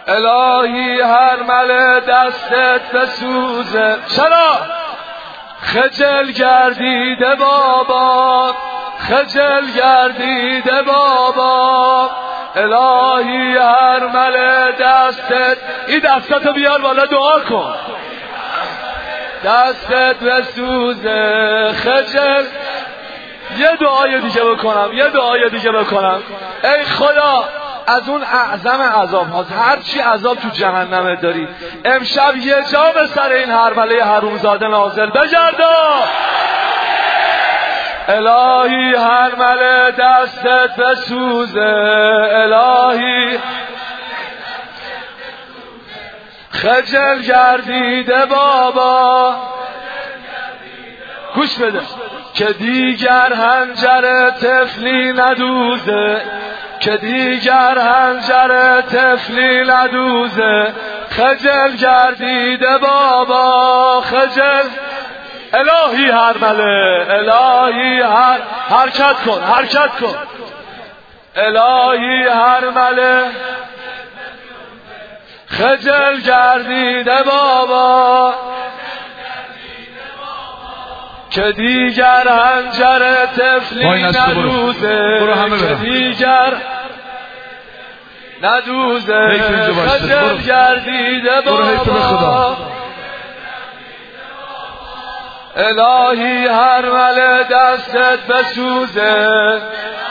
الهی هر مل دستت بسوزه. چرا؟ خجل گردیده بابا، خجل گردیده بابا. الهی هر مل دستت، این دستاتو بیار بالا دعا کن. دستت بسوزه خجل. یه دعای دیگه بکنم، یه دعای دیگه بکنم. ای خدا از اون اعظم عذاب هاست، هرچی عذاب تو جهنم داری امشب یه جا به سر این هرمله حرومزاده نازل بگردا. الهی هرمله دستت بسوزه، الهی خجل گردیده بابا. گوش بده که دیگر هنجر طفلی ندوزه، که دیگر هنجر طفلی ندوزه. خجل گردیده بابا، خجل. الهی هرمله، الهی حرکت کن، حرکت کن. الهی هرمله خجل گردیده بابا، که دیگر هنجر طفلی ندوزه، که دیگر ندوزه. خجل گردیده بابا. الهی هرمله دستت بسوزه،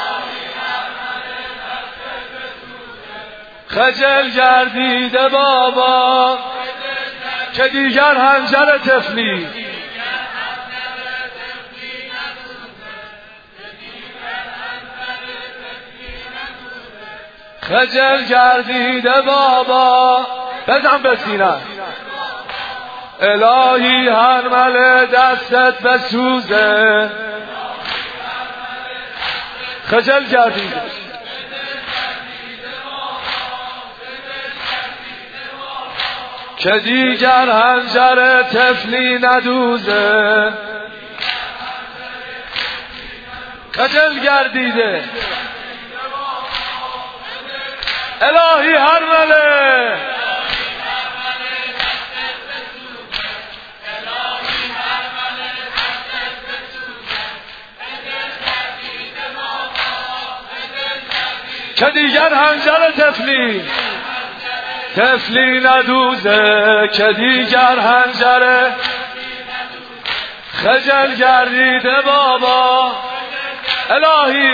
خجل گردیده بابا، که دیگر هنجر طفلی خجل گردیده بابا. بزن به سینه. الهی هرمله دستت بسوزه، خجل گردیده. که دیگر هنجر طفلی ندوزه، خجل گردیده. الهی هرمله که دیگر هنجر طفلی ندوزه، که دیگر هنجر خجل گردیده بابا. الهی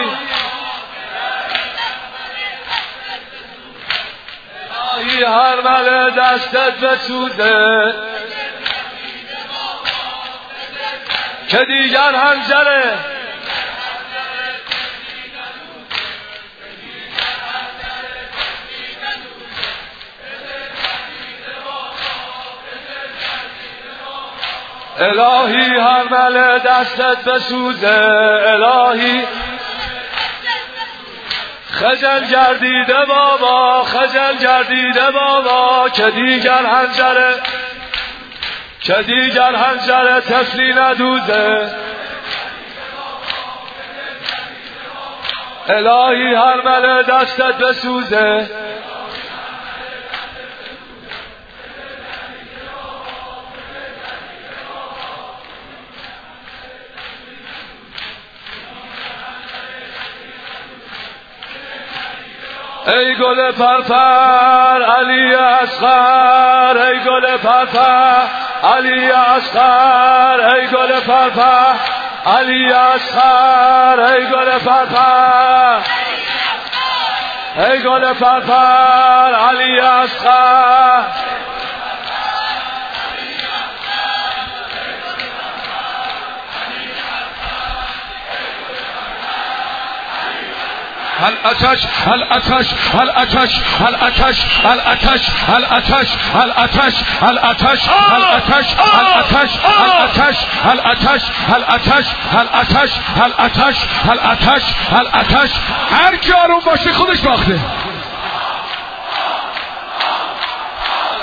الهی هرمله دستت بسوزه، که دیگر هنجر الهی هرمله دستت بسوزه، الهی خجل گردیده بابا، خجل گردیده بابا. که دیگر هنجر طفلی ندوزه. الهی هرمله دستت بسوزه، ای گل پرپر علی اصغر، ای گل پرپر علی اصغر، ای گل پرپر علی اصغر، ای گل پرپر، ای گل پرپر علی اصغر. هل اتش هل اتش هل اتش هل اتش هل اتش هل اتش هل اتش هل اتش هل اتش هل اتش هل اتش هل اتش هل اتش هل اتش هل اتش هل اتش هل اتش. هر کی آروم باشه خودش باخته.